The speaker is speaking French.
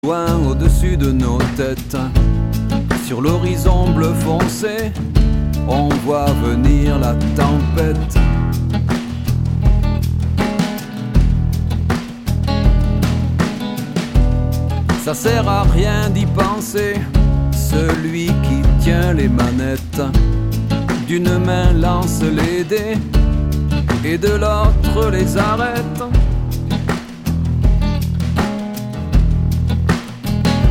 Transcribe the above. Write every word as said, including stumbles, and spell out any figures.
Loin au-dessus de nos têtes, sur l'horizon bleu foncé, on voit venir la tempête. Ça sert à rien d'y penser, celui qui tient les manettes, d'une main lance les dés et de l'autre les arrête.